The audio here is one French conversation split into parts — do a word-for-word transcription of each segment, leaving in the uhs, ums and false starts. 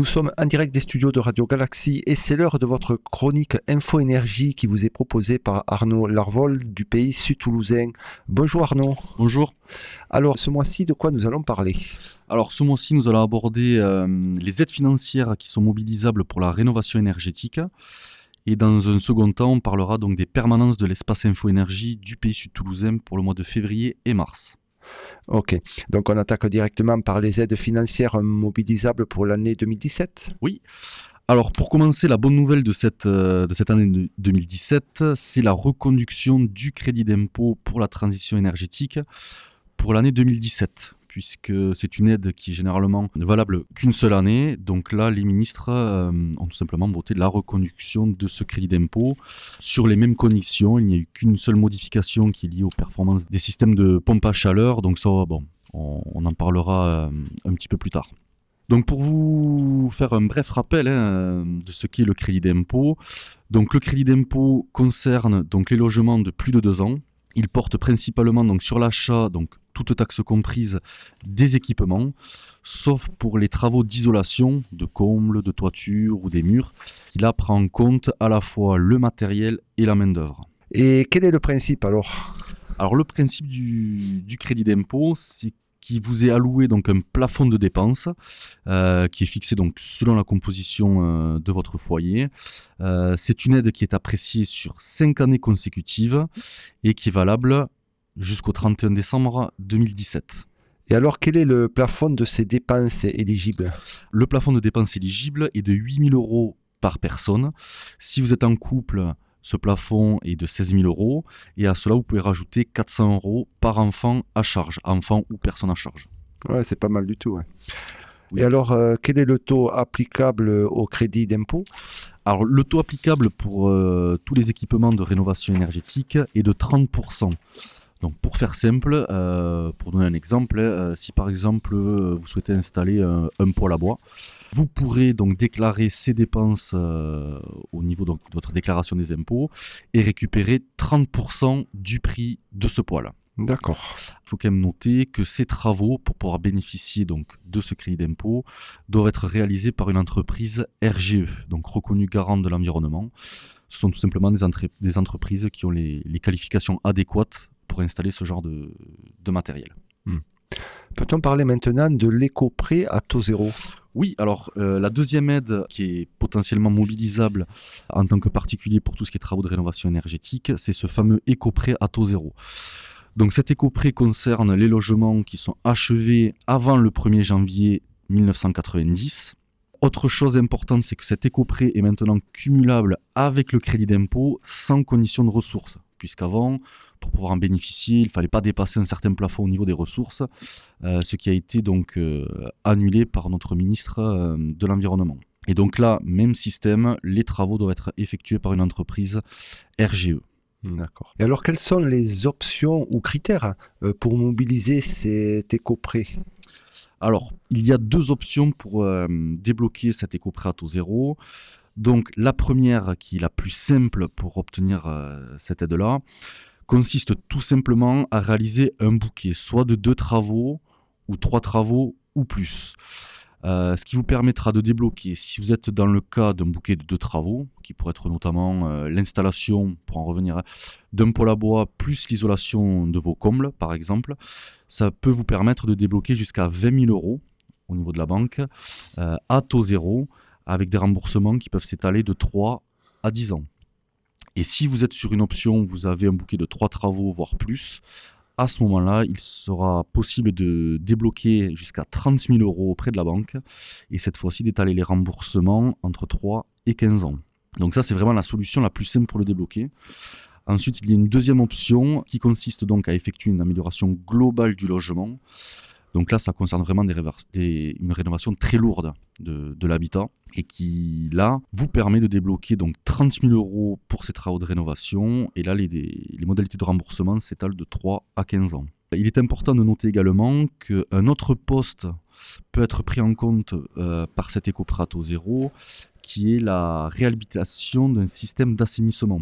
Nous sommes en direct des studios de Radio Galaxie et c'est l'heure de votre chronique Info Énergie qui vous est proposée par Arnaud Larvol du Pays Sud-Toulousain. Bonjour Arnaud. Bonjour. Alors ce mois-ci, de quoi nous allons parler ? Alors ce mois-ci, nous allons aborder euh, les aides financières qui sont mobilisables pour la rénovation énergétique. Et dans un second temps, on parlera donc des permanences de l'espace Info Énergie du Pays Sud-Toulousain pour le mois de février et mars. Ok, donc on attaque directement par les aides financières mobilisables pour l'année deux mille dix-sept ? Oui. Alors pour commencer, la bonne nouvelle de cette, euh, de cette année deux mille dix-sept, c'est la reconduction du crédit d'impôt pour la transition énergétique pour l'année deux mille dix-sept, puisque c'est une aide qui est généralement valable qu'une seule année. Donc là, les ministres euh, ont tout simplement voté la reconduction de ce crédit d'impôt sur les mêmes conditions. Il n'y a eu qu'une seule modification qui est liée aux performances des systèmes de pompe à chaleur. Donc ça, bon, on, on en parlera euh, un petit peu plus tard. Donc pour vous faire un bref rappel hein, de ce qu'est le crédit d'impôt, donc le crédit d'impôt concerne donc les logements de plus de deux ans. Il porte principalement donc sur l'achat, donc toutes taxes comprises, des équipements, sauf pour les travaux d'isolation, de combles, de toiture ou des murs. Il a prend en compte à la fois le matériel et la main-d'œuvre. Et quel est le principe alors ? Alors le principe du, du crédit d'impôt, c'est qui vous est alloué donc un plafond de dépenses euh, qui est fixé donc selon la composition euh, de votre foyer. Euh, c'est une aide qui est appréciée sur cinq années consécutives et qui est valable jusqu'au trente et un décembre deux mille dix-sept. Et alors, quel est le plafond de ces dépenses éligibles ? Le plafond de dépenses éligibles est de huit mille euros par personne. Si vous êtes en couple, ce plafond est de seize mille euros et à cela, vous pouvez rajouter quatre cents euros par enfant à charge, enfant ou personne à charge. Ouais, c'est pas mal du tout. Ouais. Oui. Et alors, euh, quel est le taux applicable au crédit d'impôt ? Alors, le taux applicable pour euh, tous les équipements de rénovation énergétique est de trente pour cent. Donc, pour faire simple, euh, pour donner un exemple, euh, si par exemple euh, vous souhaitez installer un, un poêle à bois, vous pourrez donc déclarer ces dépenses euh, au niveau donc, de votre déclaration des impôts et récupérer trente pour cent du prix de ce poêle. D'accord. Il faut quand même noter que ces travaux, pour pouvoir bénéficier donc, de ce crédit d'impôt, doivent être réalisés par une entreprise R G E, donc reconnue garante de l'environnement. Ce sont tout simplement des, entre- des entreprises qui ont les, les qualifications adéquates pour installer ce genre de, de matériel. Hmm. Peut-on parler maintenant de l'éco-prêt à taux zéro ? Oui, alors euh, la deuxième aide qui est potentiellement mobilisable en tant que particulier pour tout ce qui est travaux de rénovation énergétique, c'est ce fameux éco-prêt à taux zéro. Donc cet éco-prêt concerne les logements qui sont achevés avant le premier janvier mille neuf cent quatre-vingt-dix. Autre chose importante, c'est que cet éco-prêt est maintenant cumulable avec le crédit d'impôt sans condition de ressources. Puisqu'avant, pour pouvoir en bénéficier, il ne fallait pas dépasser un certain plafond au niveau des ressources, euh, ce qui a été donc euh, annulé par notre ministre euh, de l'Environnement. Et donc là, même système, les travaux doivent être effectués par une entreprise R G E. D'accord. Et alors, quelles sont les options ou critères euh, pour mobiliser cet éco-prêt ? Alors, il y a deux options pour euh, débloquer cet éco-prêt à taux zéro. Donc, la première, qui est la plus simple pour obtenir euh, cette aide-là, consiste tout simplement à réaliser un bouquet, soit de deux travaux, ou trois travaux, ou plus. Euh, ce qui vous permettra de débloquer, si vous êtes dans le cas d'un bouquet de deux travaux, qui pourrait être notamment euh, l'installation, pour en revenir, d'un poêle à bois, plus l'isolation de vos combles, par exemple, ça peut vous permettre de débloquer jusqu'à vingt mille euros au niveau de la banque, euh, à taux zéro, avec des remboursements qui peuvent s'étaler de trois à dix ans. Et si vous êtes sur une option où vous avez un bouquet de trois travaux, voire plus, à ce moment-là, il sera possible de débloquer jusqu'à trente mille euros auprès de la banque et cette fois-ci d'étaler les remboursements entre trois et quinze ans. Donc ça, c'est vraiment la solution la plus simple pour le débloquer. Ensuite, il y a une deuxième option qui consiste donc à effectuer une amélioration globale du logement. Donc là, ça concerne vraiment des réver- des, une rénovation très lourde de, de l'habitat et qui, là, vous permet de débloquer donc trente mille euros pour ces travaux de rénovation. Et là, les, les modalités de remboursement s'étalent de trois à quinze ans. Il est important de noter également qu'un autre poste peut être pris en compte euh, par cet éco-prêt à taux zéro, qui est la réhabilitation d'un système d'assainissement.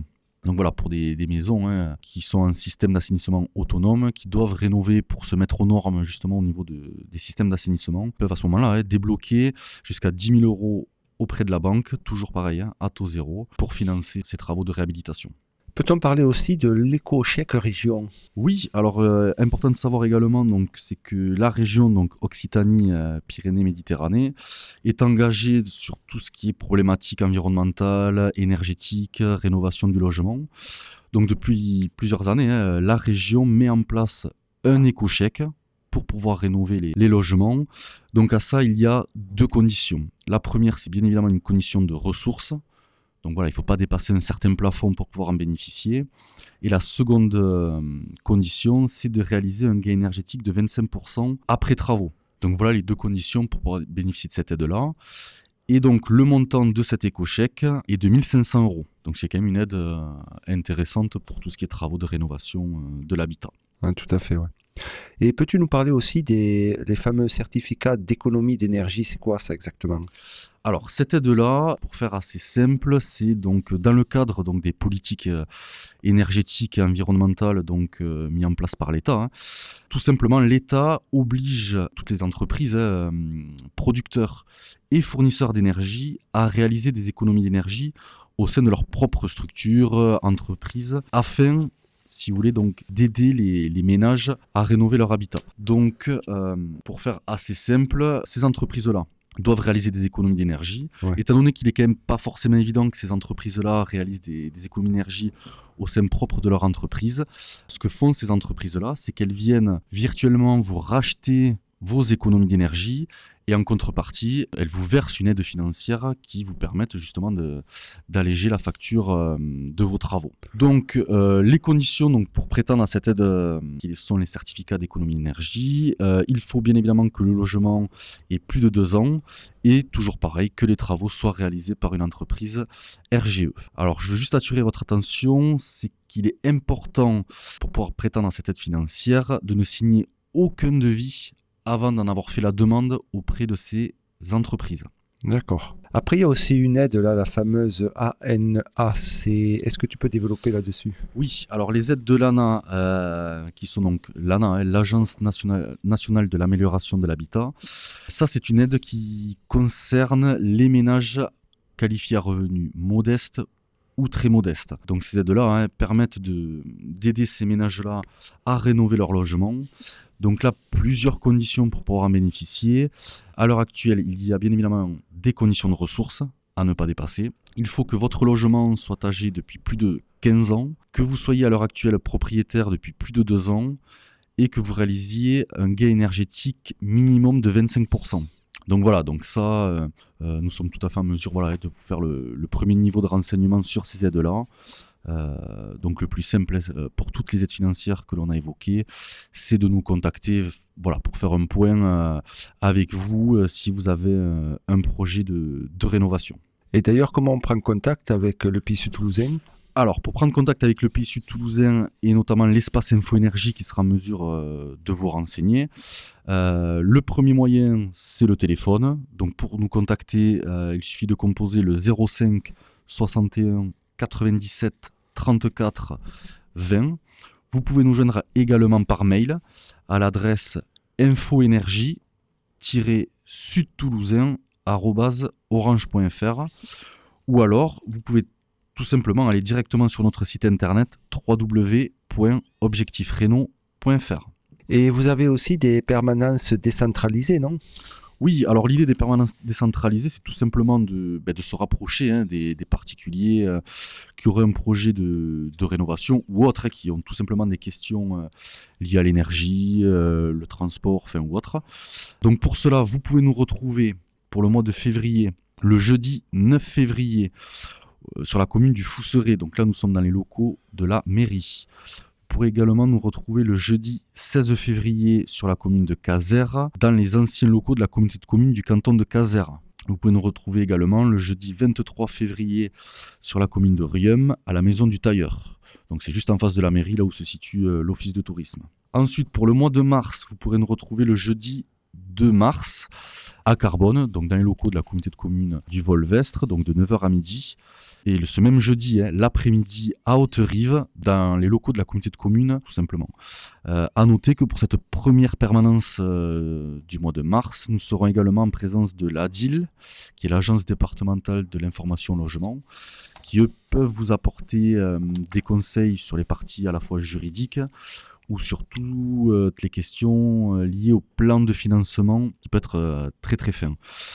Donc voilà, pour des, des maisons hein, qui sont en système d'assainissement autonome, qui doivent rénover pour se mettre aux normes justement au niveau de, des systèmes d'assainissement, peuvent à ce moment-là hein, débloquer jusqu'à dix mille euros auprès de la banque, toujours pareil, hein, à taux zéro, pour financer ces travaux de réhabilitation. Peut-on parler aussi de l'éco-chèque région? Oui, alors euh, important de savoir également, donc, c'est que la région donc Occitanie, euh, Pyrénées-Méditerranée, est engagée sur tout ce qui est problématique environnementale, énergétique, rénovation du logement. Donc depuis plusieurs années, hein, la région met en place un éco-chèque pour pouvoir rénover les, les logements. Donc à ça, il y a deux conditions. La première, c'est bien évidemment une condition de ressources. Donc voilà, il ne faut pas dépasser un certain plafond pour pouvoir en bénéficier. Et la seconde euh, condition, c'est de réaliser un gain énergétique de vingt-cinq pour cent après travaux. Donc voilà les deux conditions pour pouvoir bénéficier de cette aide-là. Et donc le montant de cet éco-chèque est de mille cinq cents euros. Donc c'est quand même une aide euh, intéressante pour tout ce qui est travaux de rénovation euh, de l'habitat. Ouais, tout à fait, ouais. Et peux-tu nous parler aussi des, des fameux certificats d'économie d'énergie? C'est quoi ça exactement? Alors cette aide-là, pour faire assez simple, c'est donc dans le cadre donc, des politiques euh, énergétiques et environnementales donc, euh, mis en place par l'État. Hein. Tout simplement, l'État oblige toutes les entreprises, euh, producteurs et fournisseurs d'énergie à réaliser des économies d'énergie au sein de leur propre structure, euh, entreprise, afin si vous voulez, donc d'aider les, les ménages à rénover leur habitat. Donc, euh, pour faire assez simple, ces entreprises-là doivent réaliser des économies d'énergie. Ouais. Étant donné qu'il est quand même pas forcément évident que ces entreprises-là réalisent des, des économies d'énergie au sein propre de leur entreprise, ce que font ces entreprises-là, c'est qu'elles viennent virtuellement vous racheter vos économies d'énergie et en contrepartie, elles vous versent une aide financière qui vous permette justement de, d'alléger la facture euh, de vos travaux. Donc euh, les conditions donc, pour prétendre à cette aide, euh, qui sont les certificats d'économie d'énergie, euh, il faut bien évidemment que le logement ait plus de deux ans et toujours pareil, que les travaux soient réalisés par une entreprise R G E. Alors je veux juste attirer votre attention, c'est qu'il est important pour pouvoir prétendre à cette aide financière de ne signer aucun devis avant d'en avoir fait la demande auprès de ces entreprises. D'accord. Après, il y a aussi une aide, là, la fameuse A N A. C'est... Est-ce que tu peux développer là-dessus? Oui, alors les aides de l'A N A, euh, qui sont donc l'A N A, hein, l'Agence nationale, nationale de l'amélioration de l'habitat, ça c'est une aide qui concerne les ménages qualifiés à revenus modestes ou très modestes. Donc ces aides-là hein, permettent de, d'aider ces ménages-là à rénover leur logement. Donc là, plusieurs conditions pour pouvoir en bénéficier. À l'heure actuelle, il y a bien évidemment des conditions de ressources à ne pas dépasser. Il faut que votre logement soit âgé depuis plus de quinze ans, que vous soyez à l'heure actuelle propriétaire depuis plus de deux ans et que vous réalisiez un gain énergétique minimum de vingt-cinq pour cent. Donc voilà, donc ça, euh, euh, nous sommes tout à fait en mesure voilà, de vous faire le, le premier niveau de renseignement sur ces aides-là. Euh, donc le plus simple euh, pour toutes les aides financières que l'on a évoquées, c'est de nous contacter voilà, pour faire un point euh, avec vous euh, si vous avez euh, un projet de, de rénovation. Et d'ailleurs, comment on prend contact avec le P I S U toulousain ? Alors, pour prendre contact avec le P I S U toulousain et notamment l'espace Info Énergie qui sera en mesure euh, de vous renseigner, euh, le premier moyen, c'est le téléphone. Donc, pour nous contacter, euh, il suffit de composer le zéro cinq soixante et un quatre-vingt-dix-sept trente-quatre vingt. Vous pouvez nous joindre également par mail à l'adresse infoénergie-sud-toulousain arobase orange point f r ou alors vous pouvez tout simplement aller directement sur notre site internet w w w point objectif réno point f r. Et vous avez aussi des permanences décentralisées, non ? Oui, alors l'idée des permanences décentralisées, c'est tout simplement de, ben, de se rapprocher hein, des, des particuliers euh, qui auraient un projet de, de rénovation ou autres, hein, qui ont tout simplement des questions euh, liées à l'énergie, euh, le transport, enfin ou autre. Donc pour cela, vous pouvez nous retrouver pour le mois de février, le jeudi neuf février, euh, sur la commune du Fousseret. Donc là, nous sommes dans les locaux de la mairie. Vous pourrez également nous retrouver le jeudi seize février sur la commune de Casères, dans les anciens locaux de la communauté de communes du canton de Casères. Vous pouvez nous retrouver également le jeudi vingt-trois février sur la commune de Riom, à la maison du tailleur. Donc c'est juste en face de la mairie, là où se situe euh, l'office de tourisme. Ensuite, pour le mois de mars, vous pourrez nous retrouver le jeudi deux mars à Carbone, donc dans les locaux de la communauté de communes du Volvestre, donc de neuf heures à midi. Et le, ce même jeudi, hein, l'après-midi à Haute-Rive, dans les locaux de la communauté de communes, tout simplement. Euh, à noter que pour cette première permanence euh, du mois de mars, nous serons également en présence de l'A D I L, qui est l'Agence départementale de l'information logement, qui eux peuvent vous apporter euh, des conseils sur les parties à la fois juridiques, ou sur toutes euh, les questions euh, liées au plan de financement qui peut être euh, très très fin.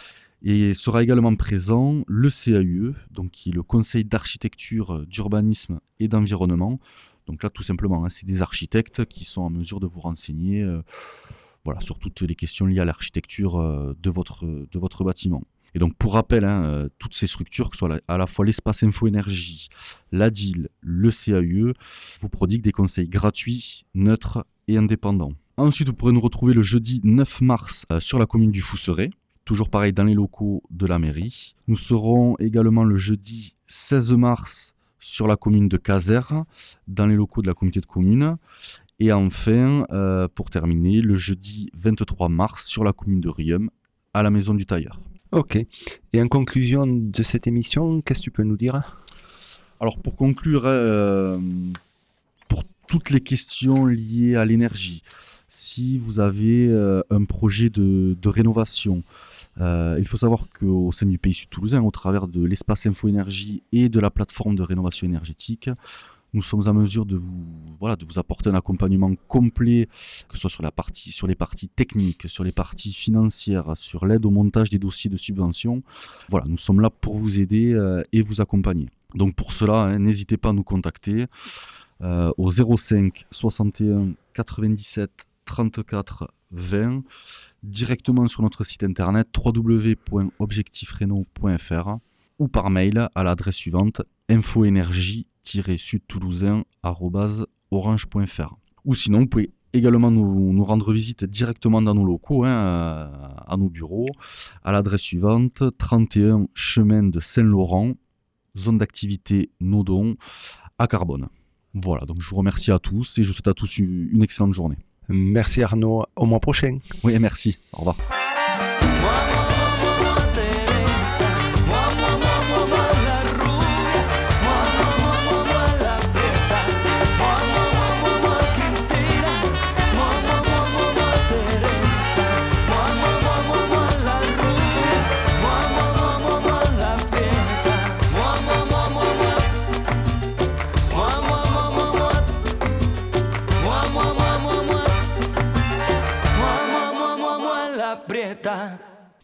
Et sera également présent le C A U E, donc qui est le Conseil d'architecture, d'urbanisme et d'environnement. Donc là, tout simplement, hein, c'est des architectes qui sont en mesure de vous renseigner euh, voilà, sur toutes les questions liées à l'architecture euh, de, votre, de votre bâtiment. Et donc, pour rappel, hein, euh, toutes ces structures, que ce soit la, à la fois l'espace info-énergie, l'A D I L, le C A U E, vous prodiguent des conseils gratuits, neutres et indépendants. Ensuite, vous pourrez nous retrouver le jeudi neuf mars euh, sur la commune du Fousseret, toujours pareil dans les locaux de la mairie. Nous serons également le jeudi seize mars sur la commune de Casères, dans les locaux de la communauté de communes. Et enfin, euh, pour terminer, le jeudi vingt-trois mars sur la commune de Riom, à la maison du tailleur. Ok. Et en conclusion de cette émission, qu'est-ce que tu peux nous dire ? Alors pour conclure, euh, pour toutes les questions liées à l'énergie, si vous avez euh, un projet de, de rénovation, euh, il faut savoir qu'au sein du Pays Sud Toulousain, au travers de l'espace info-énergie et de la plateforme de rénovation énergétique, nous sommes en mesure de vous, voilà, de vous apporter un accompagnement complet, que ce soit sur, la partie, sur les parties techniques, sur les parties financières, sur l'aide au montage des dossiers de subvention. Voilà, nous sommes là pour vous aider euh, et vous accompagner. Donc pour cela, hein, n'hésitez pas à nous contacter euh, au zéro cinq soixante et un quatre-vingt-dix-sept trente-quatre vingt, directement sur notre site internet w w w point objectif réno point f r ou par mail à l'adresse suivante infoénergie tiret sud toulousain arobase orange point f r. Ou sinon, vous pouvez également nous, nous rendre visite directement dans nos locaux, hein, à nos bureaux, à l'adresse suivante trente et un chemin de Saint-Laurent, zone d'activité Nodon, à Carbone. Voilà, donc je vous remercie à tous et je vous souhaite à tous une excellente journée. Merci Arnaud, au mois prochain. Oui, merci, au revoir. Aprieta.